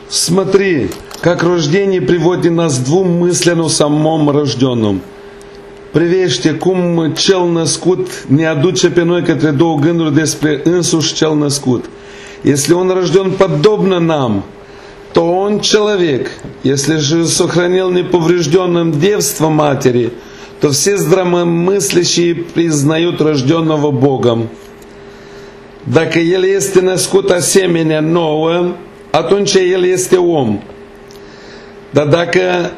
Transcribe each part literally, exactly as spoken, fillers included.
Смотри, как рождение приводит нас к двум мыслям о самом рожденном. Privește cum cel născut ne aduce pe noi către două gânduri despre însuși cel născut. Если он рожден подобно нам, то он человек. Если же сохранил неповрежденным девство матери, то все здравомыслящие признают рожденного Богом. Dacă el este născut asemenea nouă, atunci el este om. Dar dacă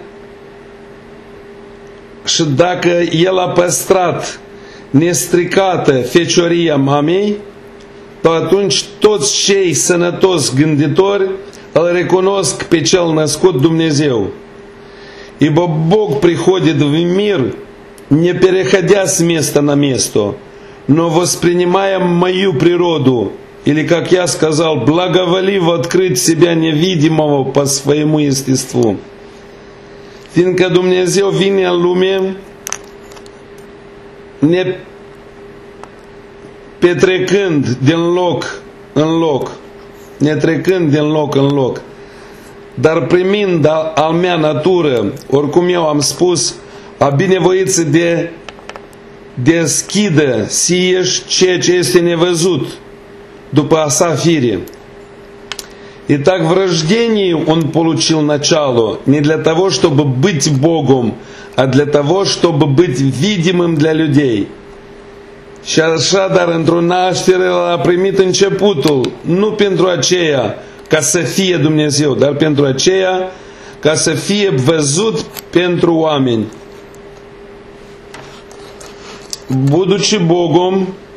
și dacă el a păstrat nestricată fecioria mamei, atunci toți cei sănătoși gânditori îl recunosc pe cel născut Dumnezeu. Ибо Бог приходит в мир, не переходя с места на место, но воспринимая мою природу, или, как я сказал, благоволиво открыть себя невидимого по своему естеству. Fiindcă Dumnezeu vine în lume ne petrecând din loc în loc, ne trecând din loc în loc, dar primind al mea natură, oricum eu am spus, a binevoit să de deschidă sieși ceea ce este nevăzut după a sa fire. Итак, в рождении он получил начало не для того, чтобы быть Богом, а для того, чтобы быть видимым для людей. Și așadar, într-o naștere, a primit începutul, nu pentru aceea ca să fie Dumnezeu, dar pentru aceea ca să fie văzut pentru oameni. Будучи Богом,